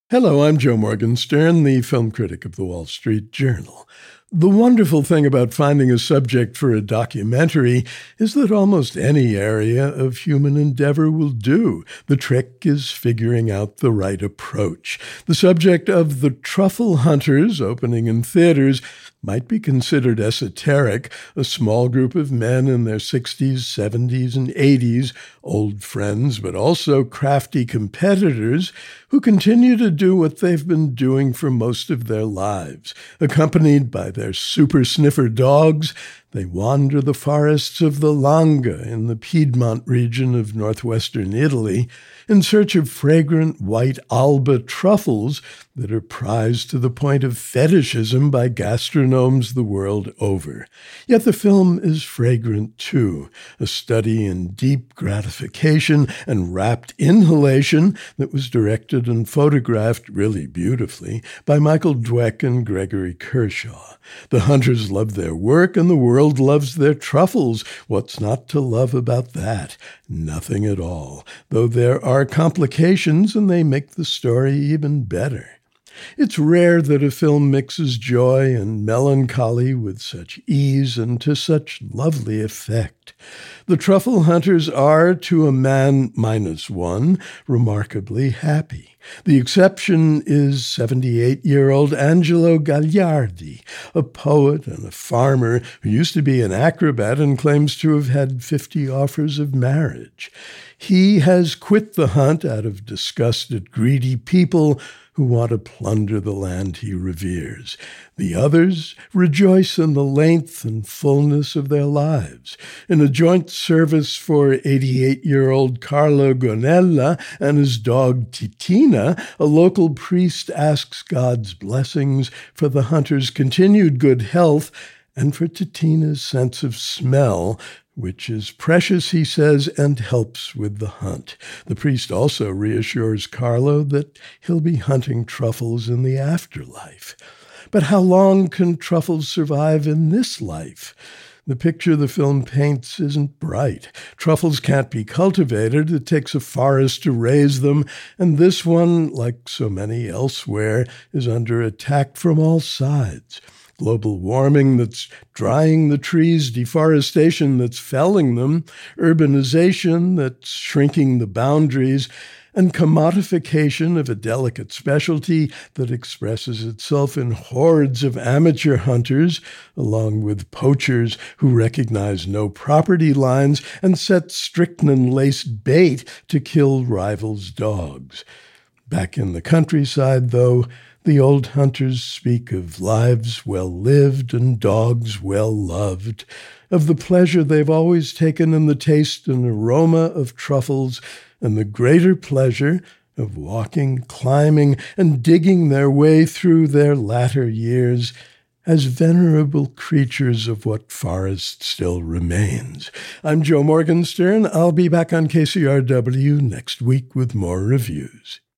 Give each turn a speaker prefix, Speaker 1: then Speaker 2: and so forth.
Speaker 1: Hello, I'm Joe Morgenstern, the film critic of the Wall Street Journal. The wonderful thing about finding a subject for a documentary is that almost any area of human endeavor will do. The trick is figuring out the right approach. The subject of The Truffle Hunters, opening in theaters, might be considered esoteric, a small group of men in their 60s, 70s, and 80s, old friends, but also crafty competitors who continue to do what they've been doing for most of their lives. Accompanied by their super sniffer dogs, they wander the forests of the Langa in the Piedmont region of northwestern Italy in search of fragrant white Alba truffles that are prized to the point of fetishism by gastronomes the world over. Yet the film is fragrant too, a study in deep gratification and rapt inhalation that was directed and photographed really beautifully by Michael Dweck and Gregory Kershaw. The hunters love their work and the world loves their truffles. What's not to love about that? Nothing at all, though there are complications and they make the story even better. It's rare that a film mixes joy and melancholy with such ease and to such lovely effect. The Truffle Hunters are, to a man minus one, remarkably happy. The exception is 78-year-old Angelo Gagliardi, a poet and a farmer who used to be an acrobat and claims to have had 50 offers of marriage. He has quit the hunt out of disgust at greedy people who want to plunder the land he reveres. The others rejoice in the length and fullness of their lives. In a joint service for 88-year-old Carlo Gonella and his dog Titina, a local priest asks God's blessings for the hunter's continued good health and for Titina's sense of smell, which is precious, he says, and helps with the hunt. The priest also reassures Carlo that he'll be hunting truffles in the afterlife. But how long can truffles survive in this life? The picture the film paints isn't bright. Truffles can't be cultivated. It takes a forest to raise them, and this one, like so many elsewhere, is under attack from all sides. Global warming that's drying the trees, deforestation that's felling them, urbanization that's shrinking the boundaries, and commodification of a delicate specialty that expresses itself in hordes of amateur hunters, along with poachers who recognize no property lines and set strychnine-laced bait to kill rivals' dogs. Back in the countryside, though, the old hunters speak of lives well lived and dogs well loved, of the pleasure they've always taken in the taste and aroma of truffles, and the greater pleasure of walking, climbing, and digging their way through their latter years as venerable creatures of what forest still remains. I'm Joe Morgenstern. I'll be back on KCRW next week with more reviews.